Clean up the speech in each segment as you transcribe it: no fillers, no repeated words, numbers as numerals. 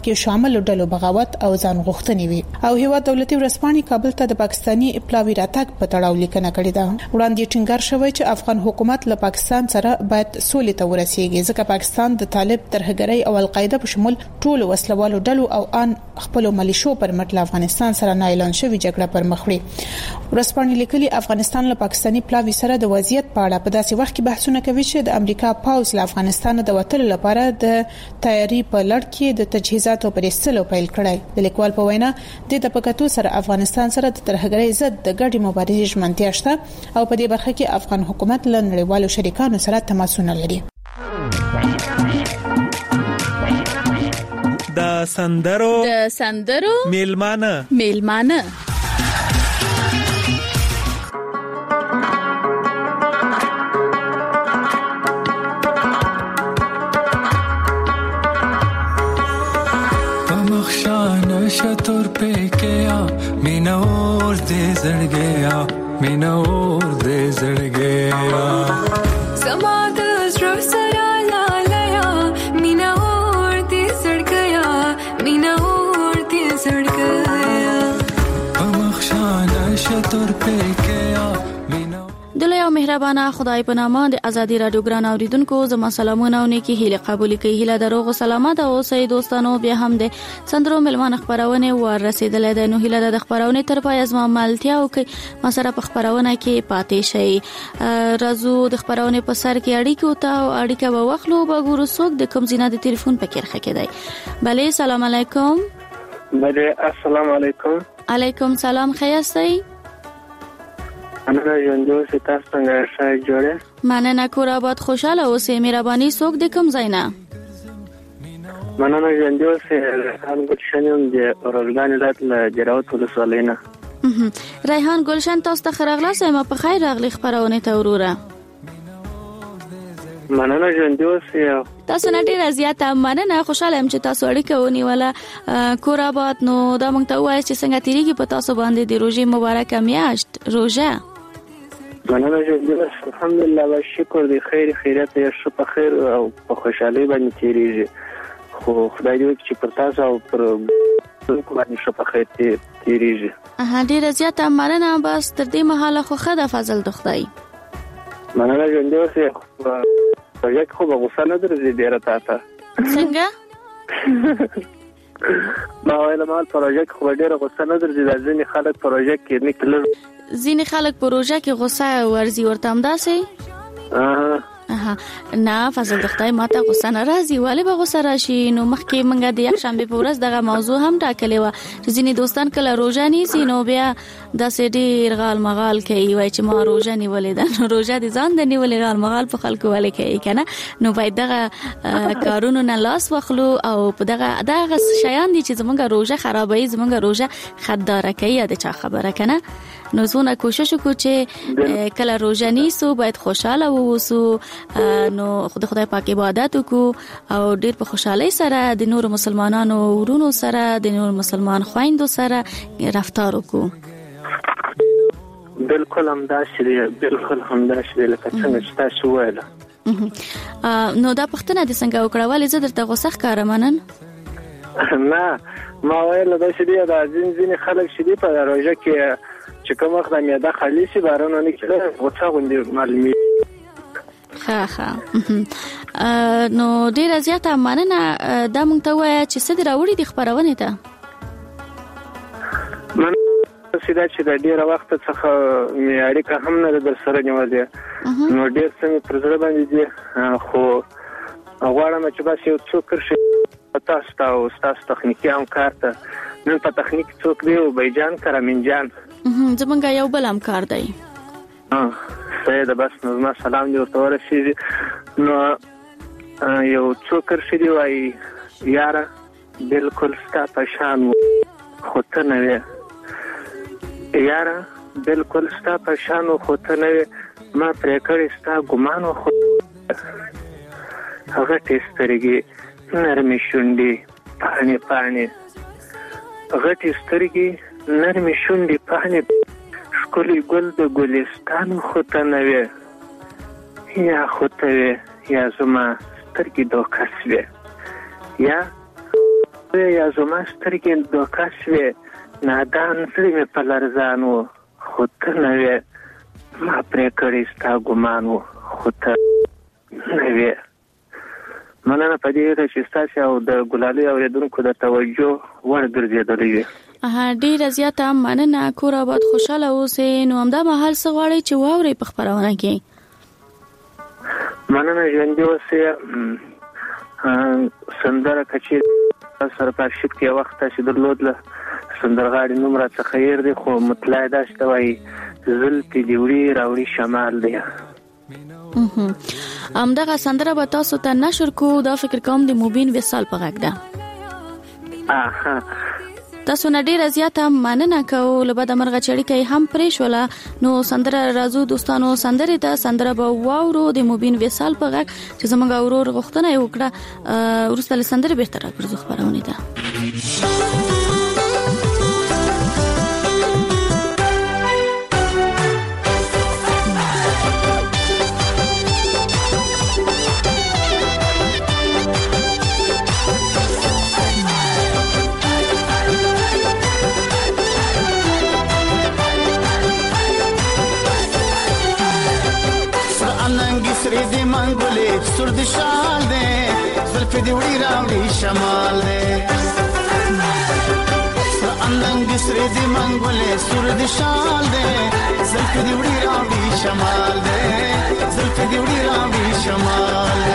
کې شامل ډلو بغاوت او ځان غوښتنې وي او هیواد دولتي ورسپانې کابل ته د پاکستانی پلاوی راتګ په تړاو لیکنه کړې ده. وړاندې ټینګار شوی چې افغان حکومت له پاکستان سره باید سولې ته ورسیږي ځکه پاکستان د طالب ترهګرۍ او القاعده په شمول ټول وسلوالو ډلو او ان خپل ملیشو پر مټ له افغانستان سره نه اعلان شوی جګړه پر مخ وړي. ورسپانې لیکلي افغانستان له پاکستانی پلاوی سره د وضعیت په اړه په داسې وخت کې بحثونه کوي چې د امریکا پاوز له افغانستان د وټل لپاره د تیاری په لړ کې د تجهیزاتو پرېستلو پیل کړی. د لیکوال په وینا د پکاتو سره افغانستان سره د ترهګرۍ ضد د ګډې مبارزې ژمنتیا شته او په دې برخه کې افغان حکومت له نړیوالو شریکانو سره تماسونه لري. د سندرو میلمانه शतुर पे गया मीना और दे जड़ गया मीना और दे जड़ गया समाद सरा ला लया मीना और दे जड़ गया मीना और दे जड़ गया बमखशाना शतुर पे गया मीना دلته یو مهربانه خدای په نامه د ازادي رادیو ګران اوریدونکو زما سلامونه او نیکی هیله قبول کړئ. هیله دروغ او سلامات اوسئ دوستانو. بیا هم د سندرو ملمان خبرونه ورسېدلې ده. نو هیله د خبرونه تر پای از ما ملتیا او کې ما سره په خبرونه کې پاتې شي. رازو د خبرونه په سر کې اړیکه او ته اړیکه به وخلو به ګورو څوک د کوم زینه د ټلیفون په کې راخه کېدای. بله سلام علیکم. بله السلام علیکم. علیکم سلام. خیاستئ؟ مننه ژوندو سي تاسو څنګه ښه جوړه؟ مننه کور آباد خوشاله اوسئ. مهرباني څوک د کوم ځای نه؟ مننه ژوندو سي ریحان ګلشن د اورګان ولایت له جراوت ولسوالۍ نه. ریحان ګلشن تاسو ته خیرغلاس یم په خیر راغلی خبرونه ته وروره. مننه ژوندو سي تاسو نه ډیر زیاته مننه. خوشاله یم چې تاسو اړیکه ونیوله کور آباد. نو دا مونږ ته وایي چې څنګه تیریږي په تاسو باندې د روزي مبارکه میاشت روزه؟ مننه ژوندو الحمدلله و شکر دی خیر خیرات یې شو په خیر او په خوشحالي باندې تیریږي. خو خدای دې چې پر تاسو او پر باندې شو په خیر تیریږي. ډیر زیاته مننه. بس تر دې مهاله خو خدای فضل د خدای. مننه ژوندو سي پروژه خو به غوسه نه درځي ډیره تاسو څنګه ما ویل مال پروژه خو ډیره غوسه نه درځي. د ځینې خلک پروژه کې نکلر ځینې خلک پروژه کې غوسه ورزي ورته همداسې نه فضل د خدای ماته غوسه نه راځي. ولې به غوسه راشي؟ نو مخکې منګه د یک شنبه په ورځ دغه موضوع هم ټاکلې و چې ځینې دوستان کله روزه نیسي نو بیا داسې ډېر غال مغال کوي وایي چې ما روزه نیولې ده. نو روزه دې ځان د نیولې غال مغال په خلکو ولې کوي کنه. نو باید دغه کارونو نه لاس واخلو او په دغه شیان دي چې زمونږ روزه خرابوي زمونږ روزه خداره کوي د چا خبره کنه. نو زونه کوشش وکړو چې کله روزه نیسو باید خوشاله ووسو. نو خدای پاک عبادت وکړو او ډیر په خوشحالي سره د نور مسلمانانو ورونو سره د نور مسلمان خويندو سره رفتار وکړو. بالکل همداسې لکه څنګه چې تاسو وایله. نو دا پښتنه د څنګه وکړه ولې زه درته غوسه ښکارمنن؟ نه ما ویل دا چې دی د ځینې خلک چې دی په روزه کې چې کوم وخت د معده خالي شي بارونه نه کېږي غوسه غوندې معلومي. نو ډیره زیاته مننه. دا مونږ ته وایي چې څه راوړي د خبرونه ته؟ من سیدا چې د ډیره وخت څخه معیاري که هم نه در سره نیولې نو ډیر څه پر ځړ باندې دي. خو غواړم چې بس یو څوک راشي تاسو ته او تاسو تخنیکی همکار ته نن په تخنیک څوک دی او بیجان کرامین جان زمونږ یو بل همکار دی. سید بس نو ما سلام دی ورته ورسېږي. نو یو څوک راشي دی وایي یاره بالکل ستا په شان خو ته نه وې یاره بالکل ستا په شان خو ته نه وې ما پرې کړې ستا ګمان خو هغه سترګې نرمې شونډې پاڼې پاڼې غټې سترګې نرمې شونډې پاڼې ښکلی ګل د ګلستان خو ته نه وې یا خو ته وې یا زما سترګې دوکه سوې یا یا زما سترګې دوکه شوې نادان زړه مې په لرزان و خو ته نه وې ما پرې کړی ستا ګمان و خو ته نه وې مننه په دې ده چې ستاسې او د ګلالۍ اورېدونکو د توجه وړ ګرځېدلی وي ډېره زیاته مننه کور آباد خوشحاله اوسئ نو همدا مهال څه غواړئ چې واورئ په خپرونه کې مننه ژوندي اوسئ سندره کچې سره په ارشیف کې وخت چې درلود له سندرغاړي نوم راڅخه هېر دی خو مطلع دا چې ته وایي زلفې دې وړي راوړي شمال دی همدغه سندره به تاسو ته نشر کو دا فکر کوم د مبین وصال په غږ ده تاسو نه ډیره زیاته مننه کوو لبد مرغه چړیکې هم پرې شوله نو سندره راځو دوستانو سندره ته سندره به واورو د مبین وصال په غږ چې زموږ اورور غوښتنه وکړه ورسره سندره به تر راځو خبرونه ده سری دی منگولی سر دی شال دے زلفی دی وڑی راوڑی شمال دے اندنگی سری دی منگولی سر دی شال دے زلفی دی وڑی راوڑی شمال دے زلفی دی وڑی راوڑی شمال دے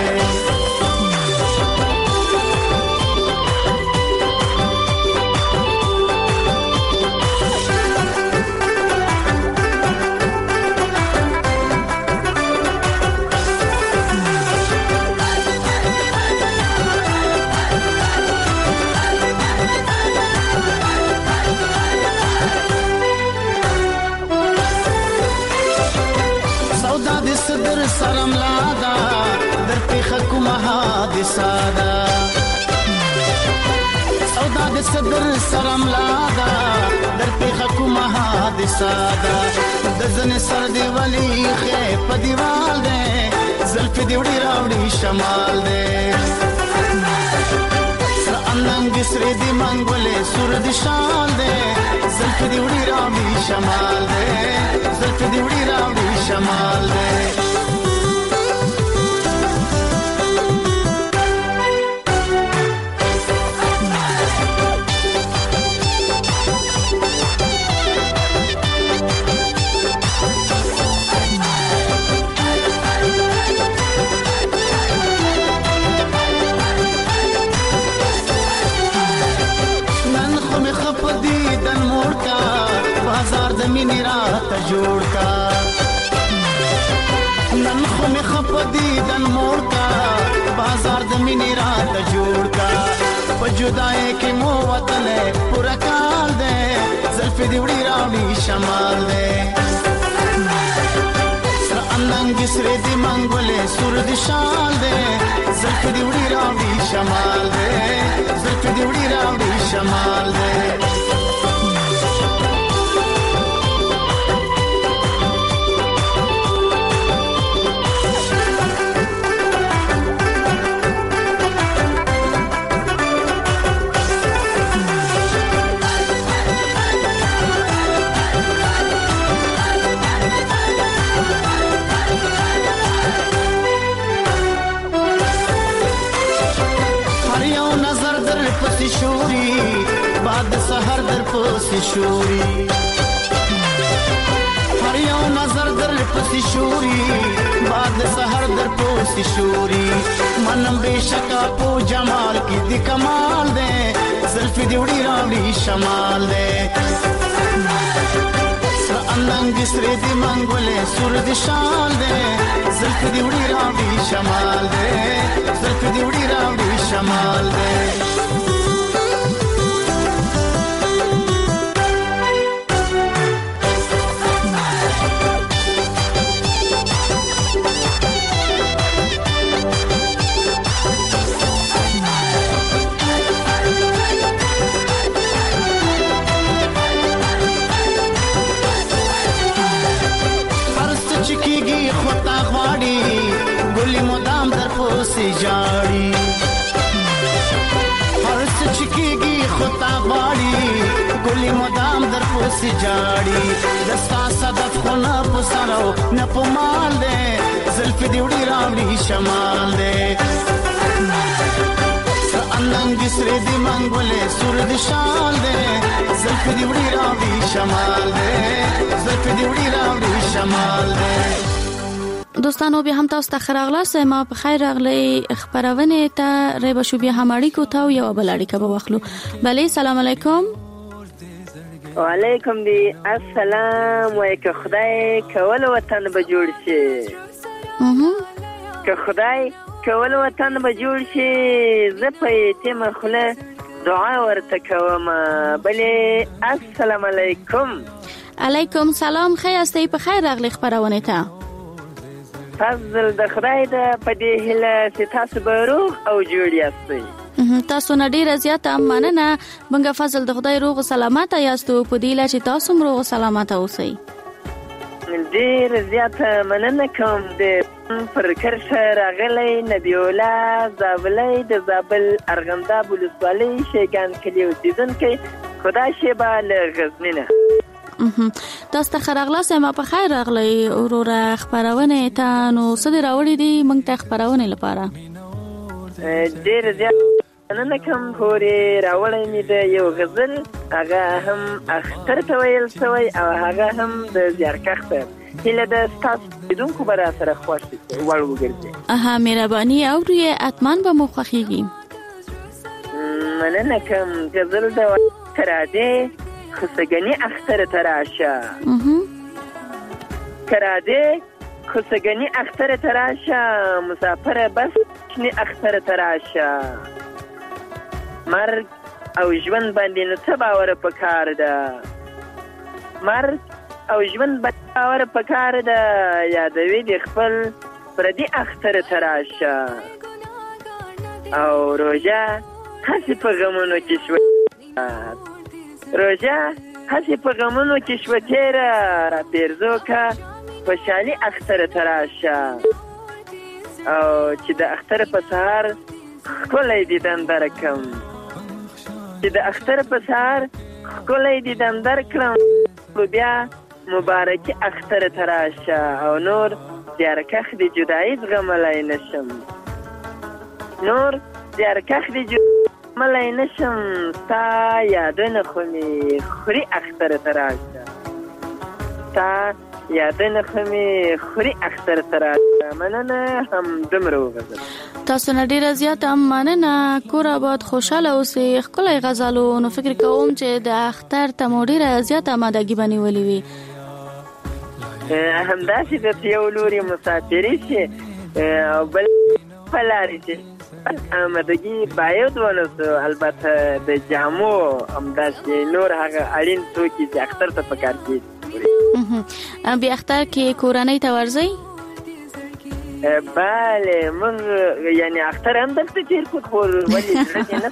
سرم لادا در پیخ کومه د ساده سودا د صدر سرم لادا در پیخ کومه د ساده د زن سر دی ولی خې په دیوال دے زلف دی وړي راوړي شمال دے سر اننګ سر دی منګولې سر دی شال دے زلف دی وړي راوړي شمال دے زلف دی وړي راوړي شمال دے مینی رات جوړ کا نن خو می خپ دی دن موړ کا بازار د مینی رات جوړ کا په جدای کې مو وطن پورا کال دے زلف دی وړي راوړي شمال دے سر اننګ سر دی منګولې سر دی شال دے زلف دی وړي راوړي شمال دے زلف دی وړي راوړي شمال دے شوري بعد سحر در پوسی شوري هر یو نظر در پوسی شوري بعد سحر در پوسی شوري منم بشکا پو جمال کی دی کمال دے زلف دی وړي راوړي شمال دے سر اننګ سر دی منګولې سر دی شال دے زلف دی وړي راوړي شمال دے زلف دی وړي راوړي شمال دے جاړي هر خود تا غواړي ګلې مدام در پوسې جاړي دستا صدف خو نه په سرو نه په مال دی زلفې دې وړي راوړي شمال دی اننګ سره دې منګولې سور دې شال دی زلفې دې وړي راوړي شمال دی زلفې دې وړي راوړي شمال دی. دوستانو بیا هم تاسو ته خراغلاس ما په خیر راغلی خبرونه ته ریبه شو بیا هم اړیکو ته یو بل اړیکه به واخلو. بله سلام علیکم. وعلیکم دی السلام وایک خدای کول وطن به جوړ شي که خدای کول وطن به جوړ شي زه په یتیم خله دعا ورته کوم. بله السلام علیکم. علیکم سلام خیر استی په خیر راغلی خبرونه ته فضل د خدای د په دې هله چې تاسو به روغ او جوړ یاستئ. تاسو نه ډیره زیاته مننه بنګ فضل د خدای روغ سلامت یاستو په دې لا چې تاسو روغ سلامت اوسئ. ډیر زیاته مننه کوم د پر کرشه راغلی نبی الله زابلی د زابل ارغنداب ولسوالۍ شیګان کلی اوسیدونکی خدای شیبه له غزنینه. تاسو ته خراغلاس ما په خیر راغلی وروره خبرونه ته نو څه راوړی دي موږ ته خبرونه لپاره. ډیر زیات نن کوم خوري راوړی می د یو غزل هغه هم اختر ته ویل شوی او هغه هم د زیارکښ ته هله د تاسو بدونکو برا سره خوښ وړ وګرځي. مهرباني او ری اتمن به مو خوښیږي. مننه کوم غزل د کراده خسګنی اختر تراشه کراده خسګنی اختر تراشه مسافر بس نی اختر تراشه مرګ او ژوند باندې نو څه باور پکار ده مرګ او ژوند باور پکار ده یادوي د خپل پردي اختر تراشه او روزه هسې په غمونو کې شو روزه هسې په غمونو کې شو تیره را پیرزو که خوشحالي اختر تراشه او چې د اختر په سهار ښکلی دیدن درکم چې د اختر په سهار ښکلی دیدن درکړم بیا مبارکي اختر تراشه او نور زیارکښ د جدایي زغملی نشم نور زیارکښ د ملای نشم ستا یادونه خو می خوري اختر تراشه ستا یادونه خو می خوري اختر تراشه. مننه هم دمره وغزل. تاسو نه ډیره زیاته مننه کور آباد خوشاله اوسئ. ښکلی غزلو نو فکر کوم چې د اختر ته مو ډیره زیاته آمادګي بنیولې وي. همداسې د یو لوري مسافري شي او بل په لارې شي آمدگی باید ونسو. البته د جامو همداسې نور هغه اړین توکي چې اختر ته پکار کېږي. بیا اختر کې کورنۍ ته ورځئ؟ بله موږ یعنی اختر هم دلته تیر کړو خو ولې زړه نه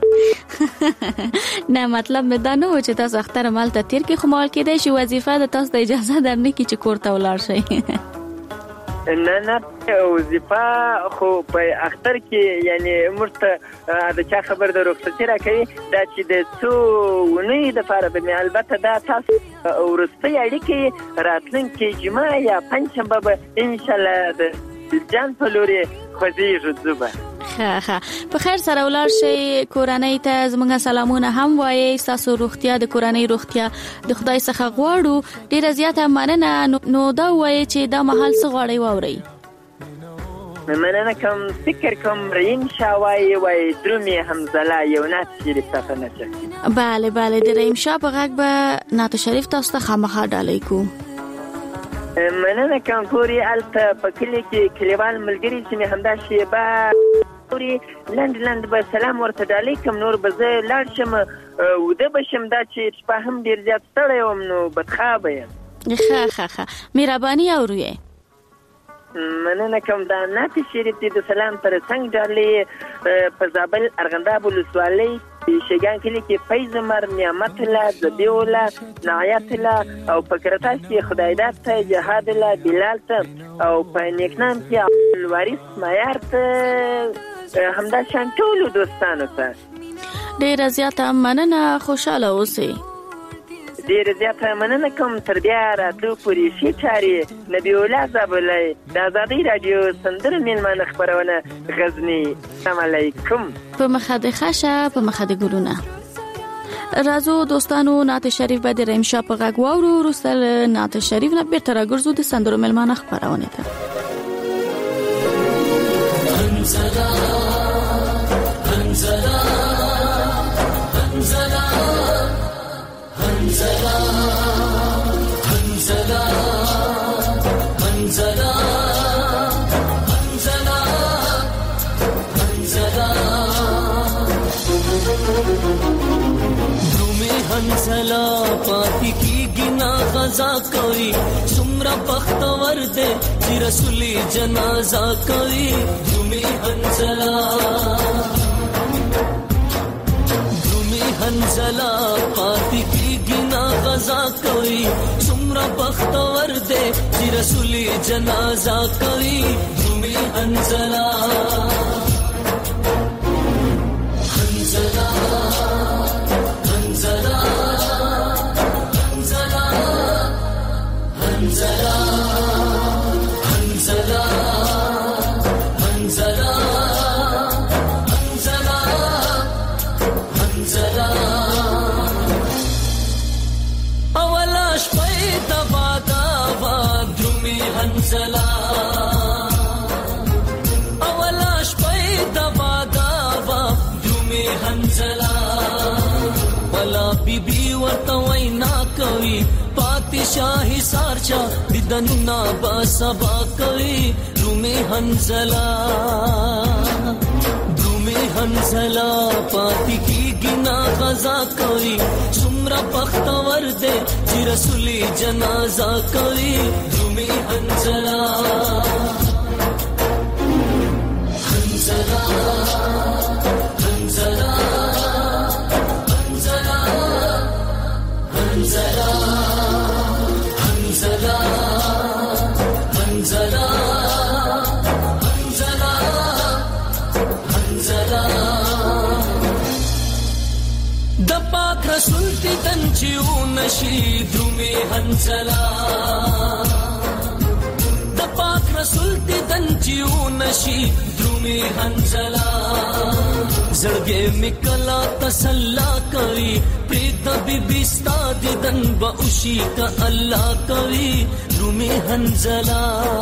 پاتې نه مطلب مې دا نه و چې تاسو اختر همالته تیر کړئ خو مال کېدای شي وظیفه د تاسو ته اجازه درنه کړي چې کور ته ولاړ شئ. نه وظیفه خو په اختر کې یعنی مرته د چا خبر د رخصتي راکوي دا چې د څو ونې دپاره به مې البته دا تاسو وروستۍ اړیکې راتلونکي جمعه یا پنجشنبه به انشاءالله د جان په لورې خوځېږو ځو به. ښه په خیر سره ولاړ شئ. کورنۍ ته زموږ سلامونه هم وایي. ستاسو روغتیا د کورنۍ روغتیا د خدای څخه غواړو. ډیره زیاته مننه. نو دا وایي چې دا مهال څه غواړئ واورئ؟ مننه کوم فکر کوم رحیم شاه وایي درومي حمزله یو نعت شریف څخه نشه. بله بله د رحیم شاه په غږ به نعت شریف تاسو ته خامخا ډالۍ کوو. مننه کوم پورې هلته په کلي کې کلیوال ملګري چې مې همدا شیبه پورې لنډ به سلام ورته ډالۍ کوم. نور به زه لاړ شم وده به شم دا چې شپه هم ډېر زیات ستړی وم نو بدخوابه یم. ښه مهرباني اورو یې. مننه کوم دا نعت شریف د سلام پر څنګ ډالۍ په زابل ارغنداب ولسوالۍ شیګان کلی کې فیض عمر نعمت الله ذبیح الله نعیت الله او په کرتاس کې خدایداد ته جهاد الله بلال ته او په نیکنام کې عبدالوارث معیار ته همدا شان ټولو دوستانو ته. ډیره زیاته مننه، خوشاله اوسئ. ډیره زیاته مننه کوم. تر بیا راتلو پورې ښې چارې. نبی الله زابلی د ازادۍ راډیو سندره میلمانه خپرونه غزني. السلام علیکم. په مخه د خشه، په مخه د ګلونه. راځو دوستانو، نعت شریف به د رحیم شاه په غږ واورو. وروسته نعت شریف نه بیرته راګرځو د سندرو میلمانه خپرونه ته. هنزلا هنزلا هنزلا هنزلا هنزلا هنزلا هنزلا هنزلا درومي هنزلا پاتی کی گنا غزا کوي سمرا بختور دے چې رسولي جنازه کوي. درومي هنزلا هنزلا پاتی کی گنا غزا کوي سمرا بختور دے چې رسولي جنازه کوي. درومي هنزلا هنزلا هنزلا هنزلا هنزلا هنزلا هنزلا هنزلا اولاش پیدا بادا درومي هنزلا اولاش پیدا بادا درومي هنزلا ولا بیبي ورته وینا کوي پاتې شاهي سارچا ددننا با سبا کوي. درومي هنزلا هنزلا پاتی کی گنا غزا کوي سمرا بختور دے چې رسولي جنازه کوي. درومي هنزلا هنزلا هنزلا هنزلا هنزلا هنزلا هنزلا د پاک رسول تی تنچیو نشی درومي هنزلا د پاک رسول تی تنچیو نشی درومي هنزلا زړګې میکلا تسلا کوي پریت بیبي ستا ددن به اوشي کا الله کوي. درومي هنزلا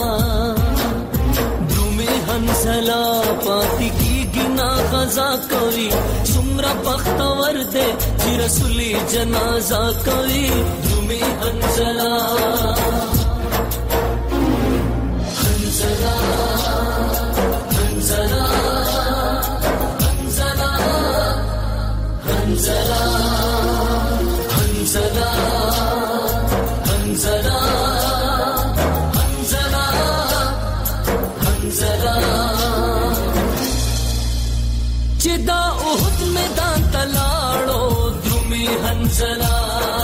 هنزلا پاتی کی گنا غزا کوي سمرا بختور دے چې رسولي جنازه کوي. درومي هنزلا هنزلا هنزلا هنزلا هنزلا هنزلا هنزلا چې دا احد میدان تلاړو درومي هنزلا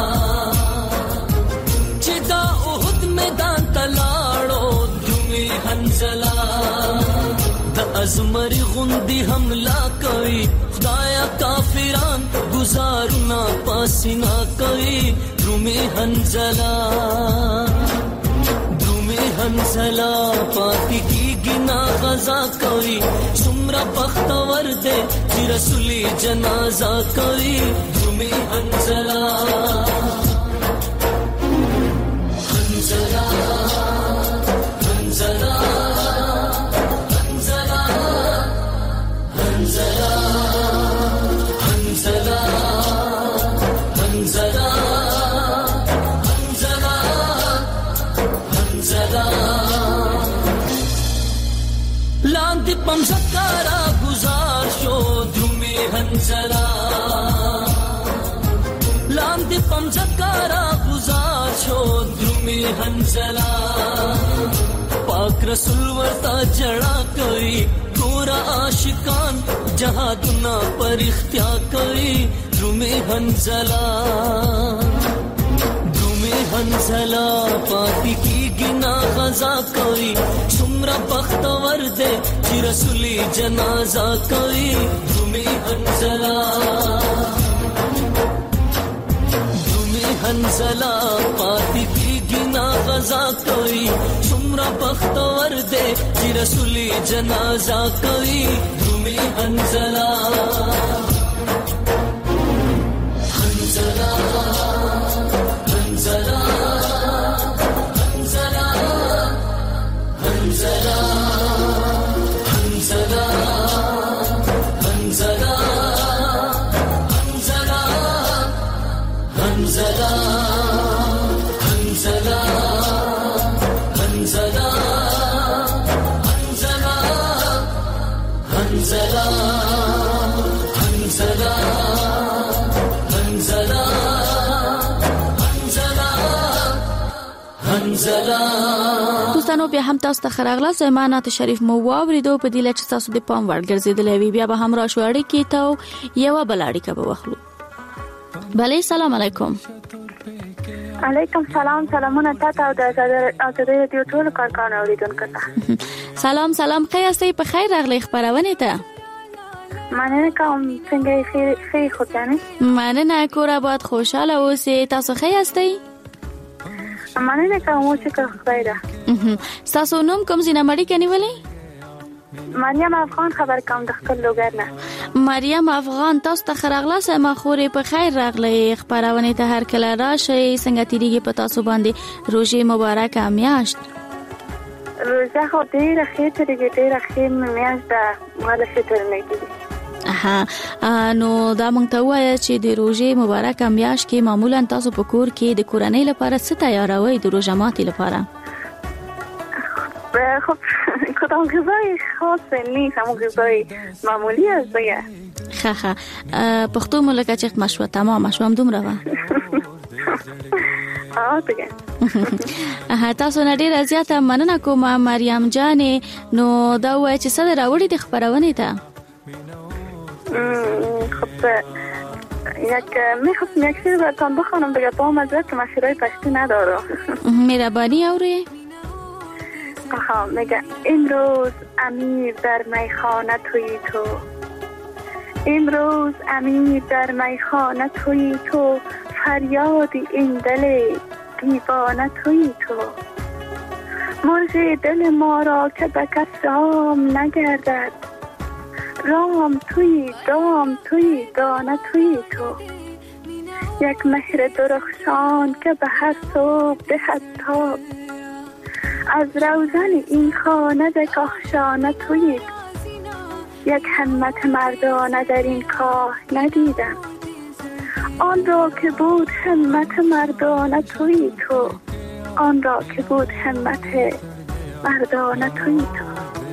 چې دا احد میدان تلاړو درومي هنزلا د ازمري غوندي حمله کوي خدایا کافران گزارنا پاسینا کوي. درومي هنزلا هنزلا پاتی کی گنا غزا کوي سمرا بختور دے چې رسولي جنازه کوي. درومي هنزلا هنزلا هنزلا هنزلا هنزلا هنزلا هنزلا لاندې پمزکارا گزار شو درومي هنزلا لاندې پمزکارا گزار شو درومي هنزلا پاک رسول ورتا جڑا کوي ګورا عاشقان جهادنا پر اختیار کوي. درومي هنزلا هنزلا پاتی کی گنا غزا کوي سمرا بختور دے چې رسولي جنازه کوي. درومي هنزلا پاتې کېږي نا غزا کوي څومره بختور دی چې رسولي جنازه کوي درومي هنزلا هنزلا هنزلا هنزلا هنزلا هنزلا هنزلا هنزلا هنزلا هنزلا هنزلا هنزلا هنزلا هنزلا هنزلا دوستانو بیا هم تاسو ته خراغله سیمانات شریف مو واوریدو په دې لچ تاسو د پام وړ ګرځیدلې وی بیا به هم را شوړی کی ته یو بلاړی کبه وخلو بله سلام علیکم علیکم سلام سلامونه تاسو او د رادیو ټول کارکان اوریدونکو ته سلام ښه یاستئ په خیر راغلی خبرونه ته مننه کوم څنګه خیر خو کنه مننه کور آباد خوشاله اوسئ تاسو ښه یاستئ مننه کوم چې خیره تاسو نوم کوم زینه مړی کني ولی مریم افغان خبر کوم د خپل لوګر نه مریم افغان تاسو ته خراغله سم خوري په خیر راغلی خبرونه ته هر کله راشي څنګه تیریږي په تاسو باندې روزي مبارک میاشت روزه خو ډیره خیر میاشت ده مله فطر نه کیږي نو دا مونږ ته وایي چې د روزي مبارک میاشت کې معمولا تاسو په کور کې د کورنۍ لپاره څه تیاروي د روزه ماتي لپاره خب کدام غذای خاص نیست همون غذای معمولی است دیگه خا پختو ملکه چخت مشوا تمام مشوام دوم روا دیگه تاسو نه ډیر زیاته مننه کوم مریم جانې نو دا وایي چې څه راوړي د خبرونه ته خب یک چیز براتون بخوانم دیگه با مزرد که مشیرهای پشتی نداره مهربانی اوره میگه امروز امیر در میخانه تویی تو امروز امیر در میخانه تویی تو فریاد این دل دیوانه تویی تو مرغ دل ما را که به کس رام نگردد رام تویی دام تویی دانه تویی تو یک مهر درخشان که به هر صبح دهد تاب از روزن این خانه به کاخشانه تویی یک همت مردانه در این کاه ندیدم آن را که بود همت مردانه تویی تو آن را که بود همت مردانه تویی تو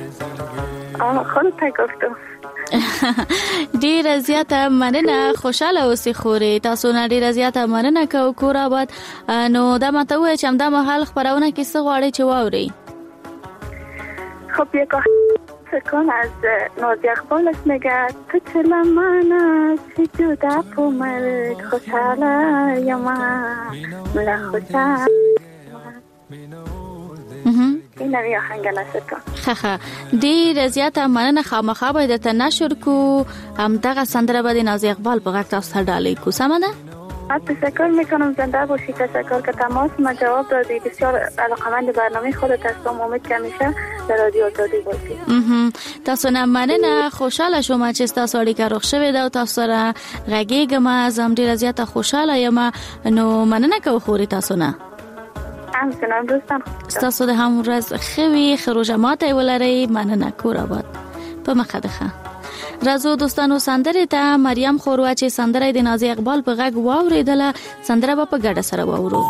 خودت گفتم ډیر زیاته مننه خوشاله اوسئ خوري تاسو نه ډیر زیاته مننه کو کور آباد نو دا ماته وای چې همدا مهال خبرونه کې څه غواړي چې واوري خب یک سکون از نازی اقبالش میگه تو چلا من چی جدا پو مرد خوشاله یا من ملا خوشاله این نوی آهنگ نسکن خخه ډیر زیاته مننه خامخا باید درته نشر کو همدغه سندره به د نازی اقبال په غږ تاسو ته ډالۍ کو سمه ده تشکر میکنم زنده باشی تشکر که تماس ما جواب دادی بسیار علاقمند برنامه خودت هستم امید که همیشه در رادیو آزادی باشی تاسو نه مننه خوشاله شوم چې تاسو اړیکه روغ شوې ده او تاسو سره غږیږم زم ډیر زیاته خوشاله یم نو مننه کو خوري تاسو نه همچنان دوستان تاسو د هم ورځ خوي خروج ماته ولري مننه کور آباد په مخدخه راځو دوستانو سندره ته مریم خوروا چې سندره د نازی اقبال په غږ واوریدله سندره په ګډه سره واورو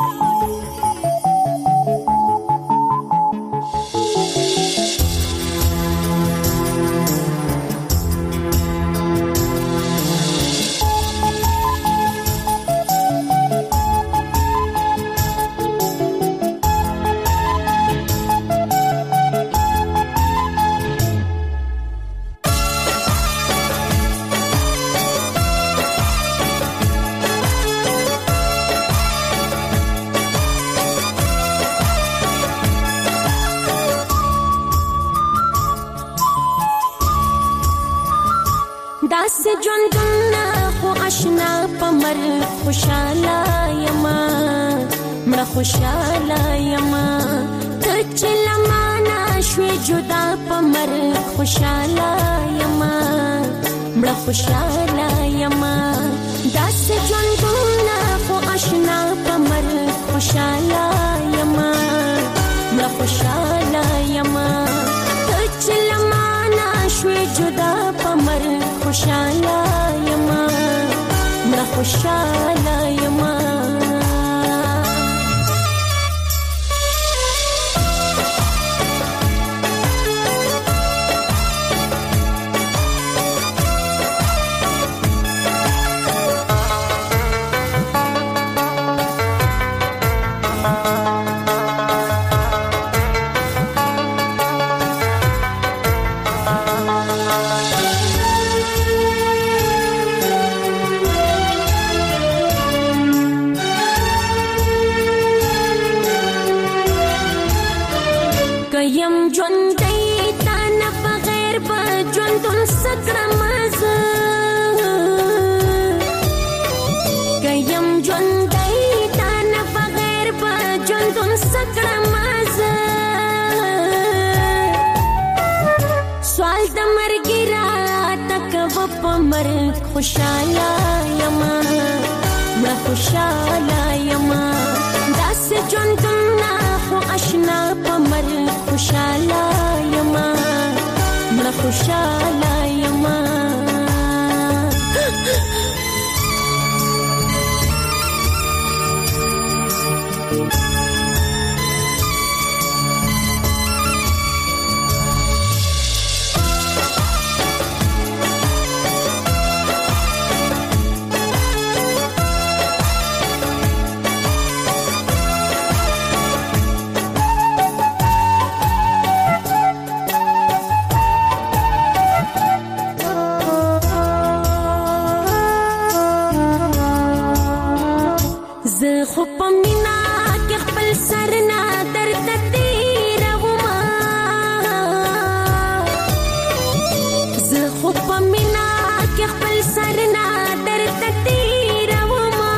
ژوندونه خو آشنا په مرګ خوشاله یما مړه خوشاله یما ته چې له مانه شوې جدا په مرګ خوشاله یما مړه خوشاله یما داسې ژوندونه خو آشنا په مرګ خوشاله یما مړه خوشاله یما ته چې له مانه شوې جدا په مرګ خوشاله یما مړه خوشاله یما یم ژوندۍ تا نه بغیر به ژوندون څه کړمه زه که یم ژوندۍ تا نه بغیر به ژوندون څه کړمه زه سوال د مرګي راته کوه په مرګ خوشاله یما مړه خوشاله یما داسې ژوندونه خو آشنا په مرګ خوشاله یما مړه خوشاله یما زه خو په مینا کې خپل سر نه درته تېرومه زه خو په مینا کې خپل سر نه درته تېرومه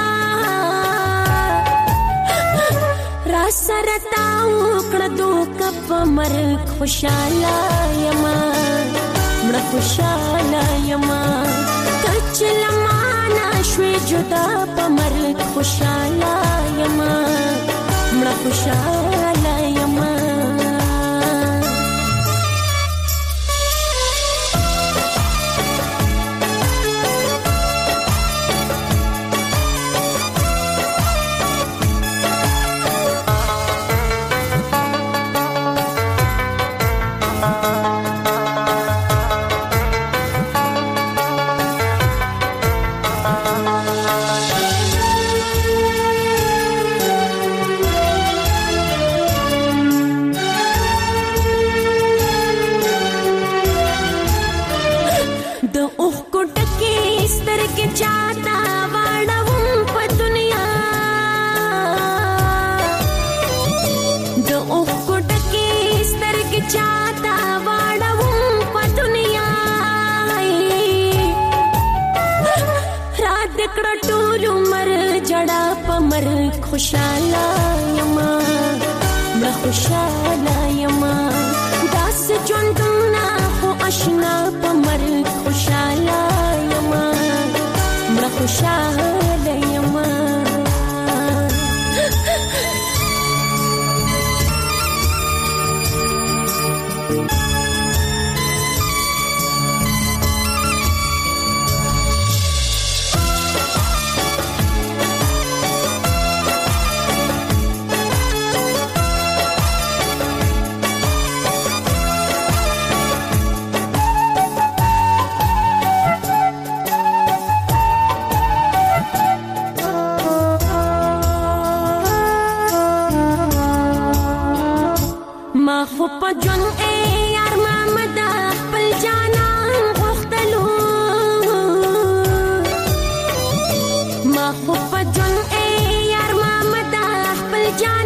را سره تا وکړه دوکه په مرګ خوشاله یما مړه خوشاله یما که چې له مانه شوې جدا په مرګ خوشاله یما مړه خوشاله یما چاہتا واڑاوم پا دنیا دو اوخ کو ٹکی سترگ چاہتا واڑاوم پا دنیا رات دکڑا ٹولو مر جڑا پا مر خوشالا یما مر خوشالا یما داس جوندونا خو اشنا پا مر خوشالا یما مړه خوشاله یما خو په جون یار محمد خپل جانان غوښتلو ما خو په جون یار محمد خپل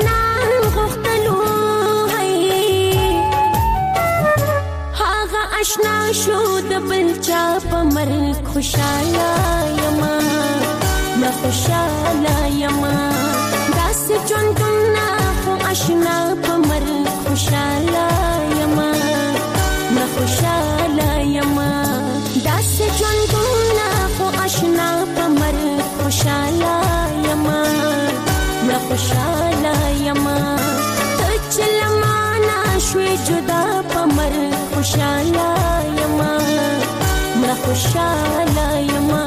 جانان غوښتلو هغه آشنا شو د بل چا په مرګ خوشاله یما نه خوشاله یما داسې ژوندونه خو آشنا په مرګ خوشاله یما نه خوشاله یما داسې ژوندونه خو آشنا په مرګ خوشاله یما نه خوشاله یما ته چې لمانه شوې جدا په مرګ خوشاله یما نه خوشاله یما.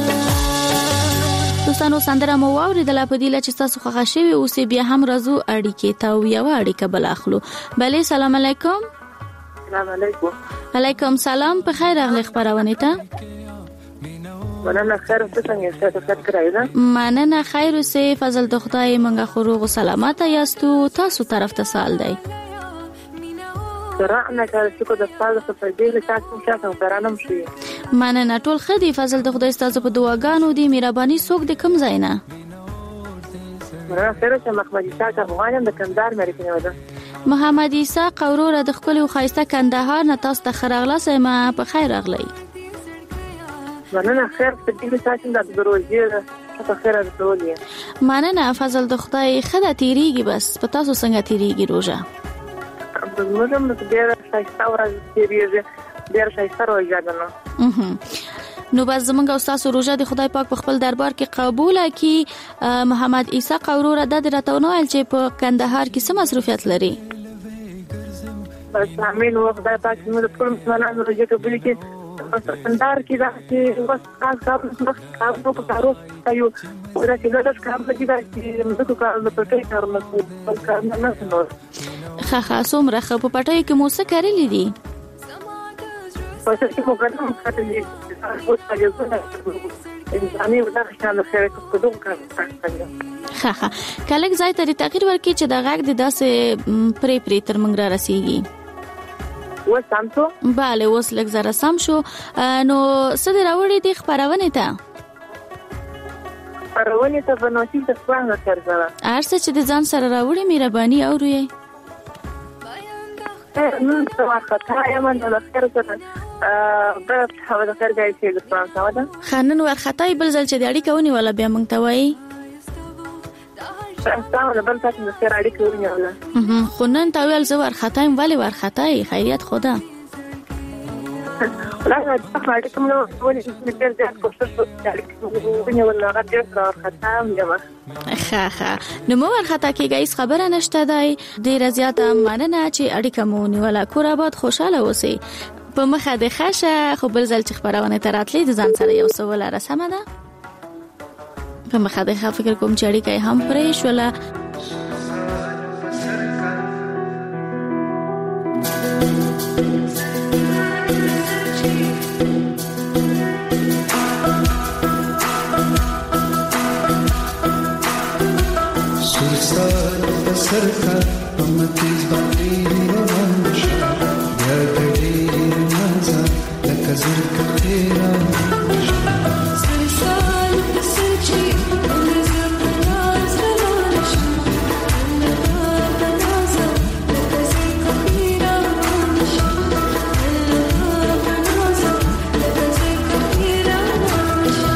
دوستانو سندره مو واوریدله په دې چې تاسو خوښه شوي اوسې بیا هم راځو اړیکې ته او یوه اړیکه بل اخلو. بلې سلام علیکم. سلام علیکم. علیکم سلام. په خیر راغلی خپرونې ته. مننه خیر اوسه څنګه ستاسو خط کړی ده. مننه خیر اوسې فضل د خدای منګه خو روغ او سلامته یاستو. تاسو طرف ته سوال دی. سره نه کار څه کو د فاز په دې له تاسو څخه سره شي. مننه ټول خدي فضل د خدای ستاسو په دعاګانو دی مهرباني څوک د کم ځای نه. مننه سره چې محمد عیسی افغانم د کندهار مې کنه ده. محمد عیسی قوروره د خپل خایسته کندهار نه تاسو ته خراغله سم په خیر راغلی. مننه خیر په دې ساتم د دروځي په خیر راځولې. مننه فضل د خدای خدای تیریږي بس په تاسو څنګه تیریږي روزه. زموږ د ډیر شایسته ورځ تیریږي ډیر شایسته روزه ده نو. نو بس زمونږ استاد روزه د خدای پاک په خپل دربار کې قبول کړي. محمد عیسی قوروره د راتونوال چې په کندهار کې څه مصروفیت لري. بس امين خدای پاک موږ ټول مسلمانانو روزه قبول کړي. کندهار کې دا چې وس خاص کار په کارو کوي ورته دا کار لګي دا چې موږ کارونه په کوي کارونه نه نو خا څومره په پټای کې مو څه کړلې دي. پس چې مو ګرځم کړلې او څنګه انساني وداشتانه خیر کوم کار خا کله ځای ته تغییر ورکړي چې د غږ د داسې پری تر موږ را رسیږي. و سمتو bale اوس لږ زره سم شو. نو څه دی راوړی دی خپرونې ته. خپرونې ته په نوټیس د څنګه کړل هر څه چې د ځان سره راوړی مهرباني اورئ. نو څه ورخته یم نو د خیر سره د هغه د خیر ځای چې د فرانسا ودا خانن ورخته بل ځل چې د اړیکه ونی ولا بیا مونږ ته وایي. تاسو د بل څه د خیر اړیکه ونی ولا خو نن تا ویل زه ورخته ولی ورخته خیریت خدا. لا نه تاسو کوم نو ولې چې ډېر ځات کوشش وکړئ ولا غږ ورخته یم. خا نو مو ورخته کېږي خبره نشته دی. ډېر زیاته مننه چې اړیکه مو نیوله. کور آباد خوشاله اوسئ. په مخه د خشه خو بل ځل چې خبرونه تراتلې د ځان سره یو څه ولا رسمه ده. په مخه د فکر کوم چې اړیکه هم پرې شوله. सरकार पमतीज बाती रोमांशा या गडी मजा लकजर तेरा सरसाल सची नजर नाज रोमांशा नवाजा लकजर तेरा रोमांशा नवाजा लकजर तेरा रोमांशा.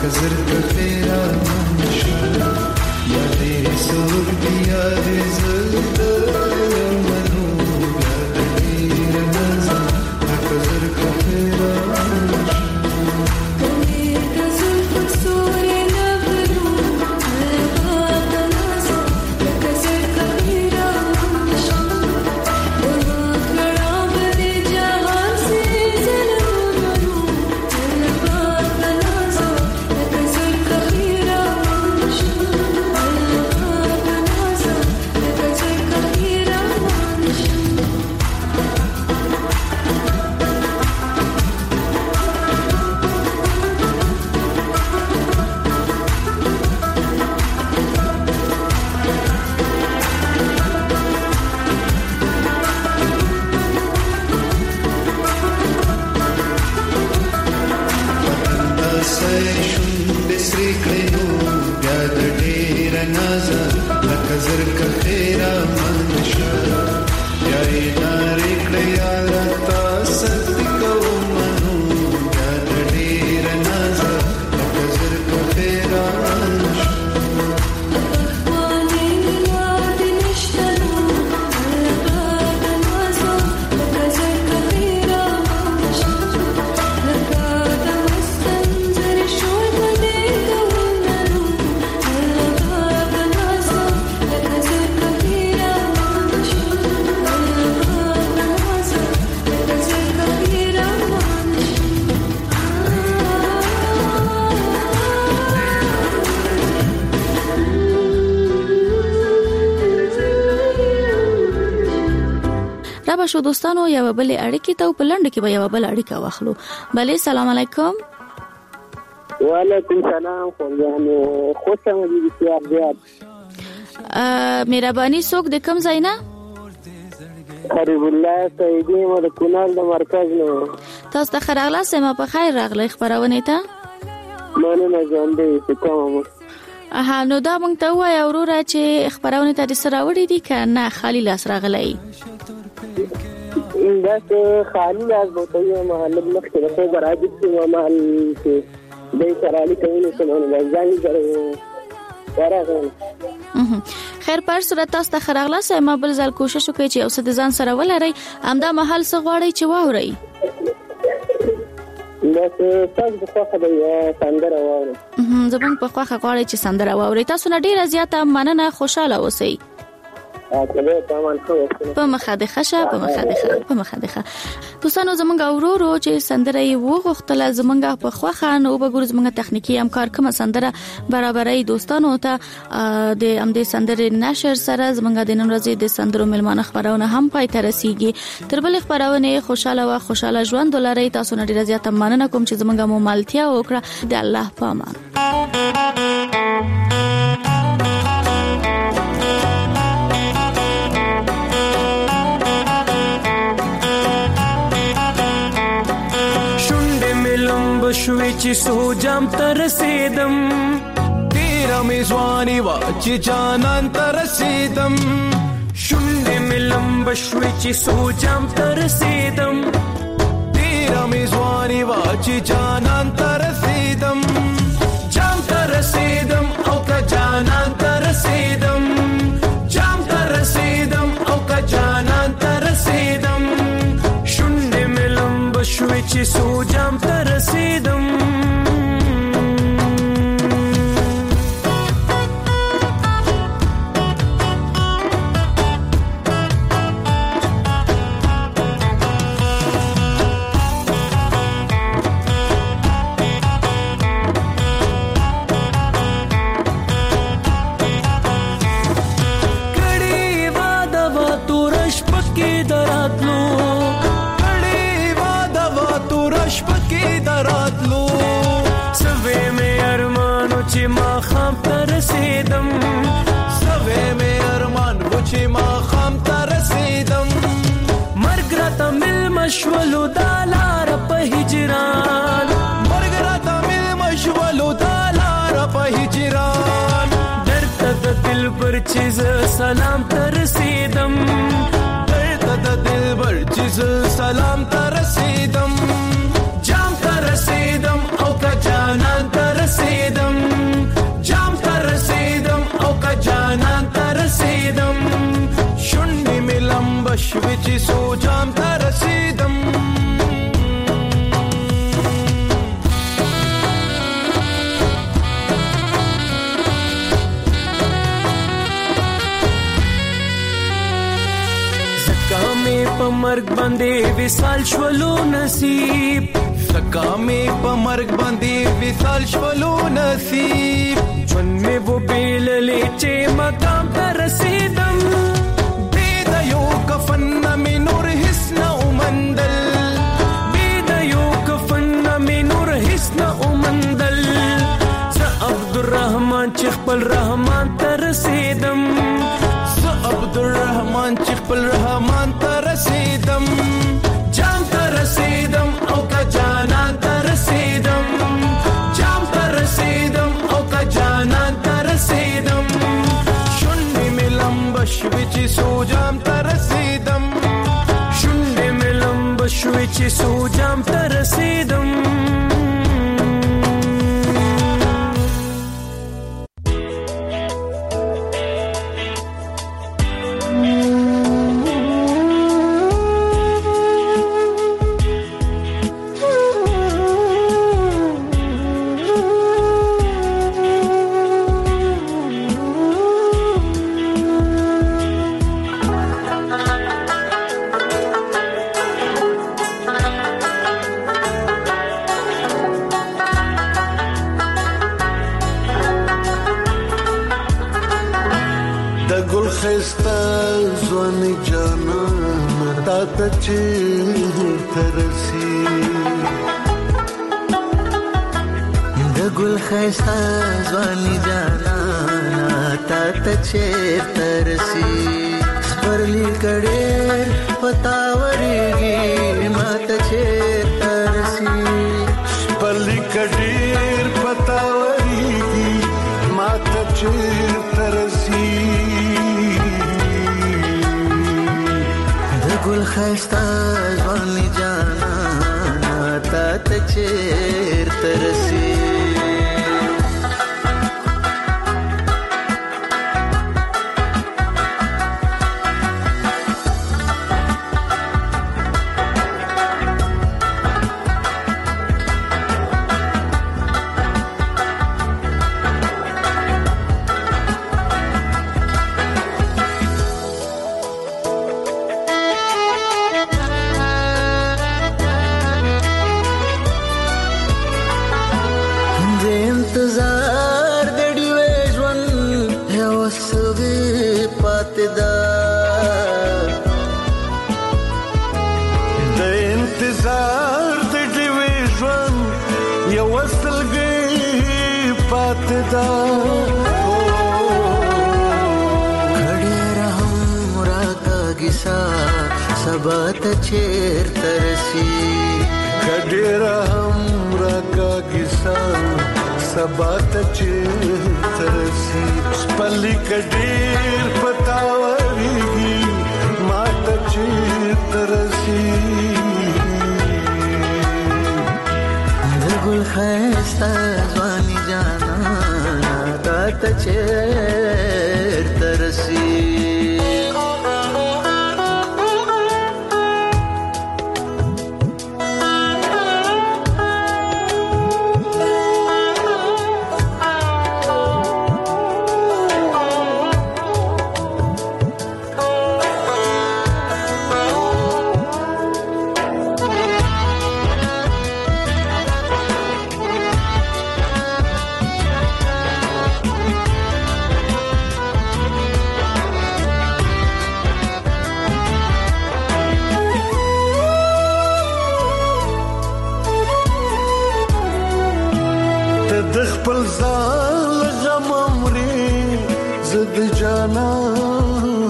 لکه زرکه خیره منشه یادې سوک دی یادې زلده منو یادې ډېره نازه لکه زرکه خیره منشه شو دوستانو یو بل اړیکې ته په لنډ کې به یو بل اړیکه واخلو. بله سلام علیکم. وعلیکم سلام. خوشم دي بسیار زیات. مهرباني څوک د کوم ځای نه؟ قریب الله سیدی مو د کونړ د مرکز نه. تاسو ته ښه راغلاست. ما په خیر راغلی خپرونې ته. مننه ژوندی کوم. نو دا مونږ ته ووایه وروره چې خپرونې ته دې څه راوړي دي که نه خالي لاس راغلی؟ بس خالي لاس بوته یم لږ مخکې د خوبه راجستې وم چې دی سره اړیکه ونیسم نو بس ځان سره ورغلم. خیر په هر صورت تاسو ته ښه راغلاست. ما بل ځل کوشش وکړئ چې یو څه د ځان سره ولرئ. همدا مهال څه غواړئ چې واورئ؟ بس تاسو په خوښه د سندره واورئ. زموږ په خوښه غواړئ چې سندره واورئ. تاسو نه ډېره زیاته مننه. خوشحاله اوسئ. په مخه د خشه دوستانو زمونږ اورورو چې سندره یې وغوښتله زمونږ په خوښه نو وګورو زمونږ تخنیکی همکار کومه سندره برابرۍ دوستانو ته د همدې سندرې نشر سره زمونږ د نن ورځې د سندرو ملمانه خبرونه هم پای ته رسیږي. تر بلې خبرونه خوشاله ژوند ولرئ. تاسو نه ډیره زیاته مننه کوم چې زمونږ مو ملتیا وکړه. د الله په امان. شوی چې سوجام تر رسیدم تیرا میزوانی وا چې جانان تر رسیدم شونډې ملم بشوی چې سوجام تر رسیدم تیرا میزوانی وا چې جانان تر رسیدم جام تر رسیدم او که جانان تر رسیدم جام تر رسیدم او که جانان تر رسیدم شونډې ملم بشوی چې سوجام تر رسیدم مشولو دالار په هجران مرګرا تامل مشولو دالار په هجران درته د دل پر چیز سلام تر رسیدم درته د دل پر چیز سلام تر رسیدم جام تر رسیدم او که جانان تر رسیدم بشوي چې سوجام ته رسیدم په مرګ باندې وصال شولو نصیب زکا مې په مرګ باندې وصال شولو نصیب ژوند مې و بیللې چې مقام ته رسیدم بې د یو کفن نه مې نور هیڅ نه ومندل بې د یو کفن نه مې نور هیڅ نه ومندل زه عبدالرحمن چې خپل رحمان ته رسیدم عبدالرحمن چې خپل رحمان ته رسیدم جام ته رسیدم او کا جانان ته رسیدم جام ته رسیدم او کا جانان ته رسیدم شونډې مې لمبه شوې چې سوجام ته رسیدم شونډې مې لمبه شوې چې سوجام ته رسیدم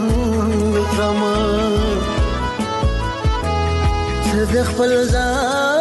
د خپل ځان